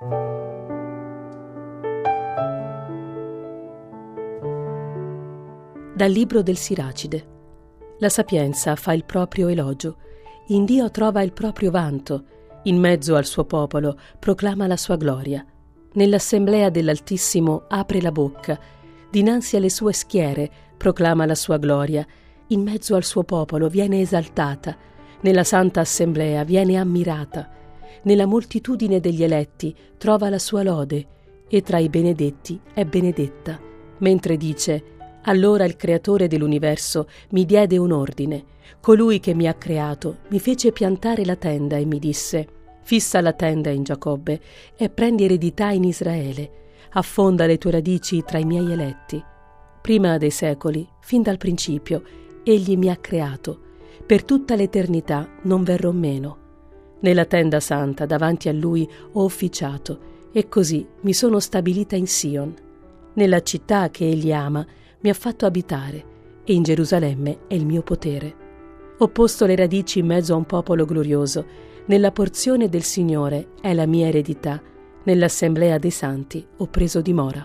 Dal libro del Siracide. La sapienza fa il proprio elogio, in Dio trova il proprio vanto, in mezzo al suo popolo proclama la sua gloria. Nell'assemblea dell'Altissimo apre la bocca, dinanzi alle sue schiere proclama la sua gloria, in mezzo al suo popolo viene esaltata, nella santa assemblea viene ammirata, nella moltitudine degli eletti trova la sua lode, e tra i benedetti è benedetta, mentre dice: allora il creatore dell'universo mi diede un ordine, colui che mi ha creato mi fece piantare la tenda e mi disse: fissa la tenda in Giacobbe e prendi eredità in Israele, affonda le tue radici tra i miei eletti. Prima dei secoli, fin dal principio, egli mi ha creato, per tutta l'eternità non verrò meno. Nella tenda santa davanti a lui ho officiato, e così mi sono stabilita in Sion. Nella città che egli ama mi ha fatto abitare, e in Gerusalemme è il mio potere. Ho posto le radici in mezzo a un popolo glorioso, nella porzione del Signore è la mia eredità, nell'assemblea dei santi ho preso dimora.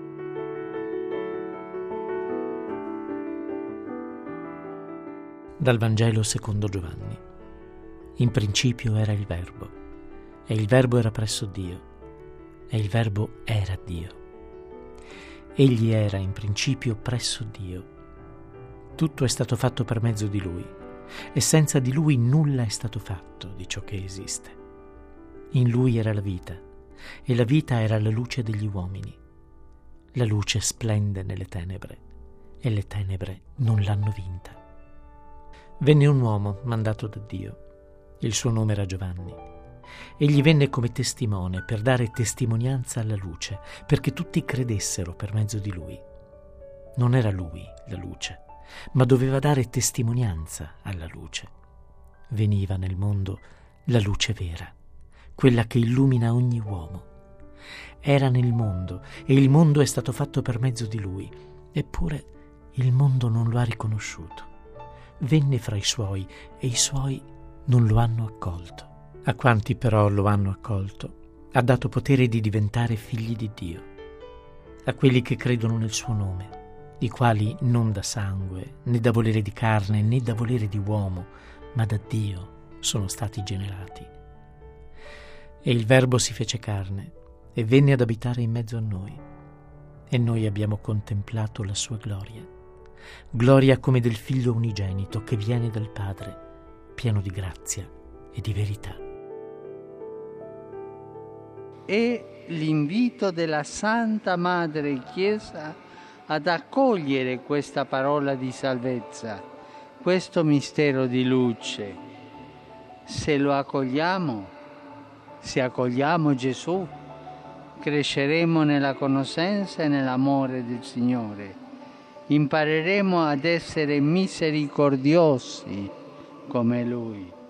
Dal Vangelo secondo Giovanni. In principio era il Verbo, e il Verbo era presso Dio, e il Verbo era Dio. Egli era in principio presso Dio. Tutto è stato fatto per mezzo di Lui, e senza di Lui nulla è stato fatto di ciò che esiste. In Lui era la vita, e la vita era la luce degli uomini. La luce splende nelle tenebre, e le tenebre non l'hanno vinta. Venne un uomo mandato da Dio. Il suo nome era Giovanni. Egli venne come testimone per dare testimonianza alla luce, perché tutti credessero per mezzo di lui. Non era lui la luce, ma doveva dare testimonianza alla luce. Veniva nel mondo la luce vera, quella che illumina ogni uomo. Era nel mondo, e il mondo è stato fatto per mezzo di lui, eppure il mondo non lo ha riconosciuto. Venne fra i suoi, e i suoi non lo hanno accolto. A quanti però lo hanno accolto, ha dato potere di diventare figli di Dio. A quelli che credono nel suo nome, i quali non da sangue, né da volere di carne, né da volere di uomo, ma da Dio sono stati generati. E il Verbo si fece carne e venne ad abitare in mezzo a noi, e noi abbiamo contemplato la sua gloria, gloria come del Figlio unigenito che viene dal Padre, pieno di grazia e di verità. È l'invito della Santa Madre Chiesa ad accogliere questa parola di salvezza, questo mistero di luce. Se lo accogliamo, se accogliamo Gesù, cresceremo nella conoscenza e nell'amore del Signore. Impareremo ad essere misericordiosi come Lui.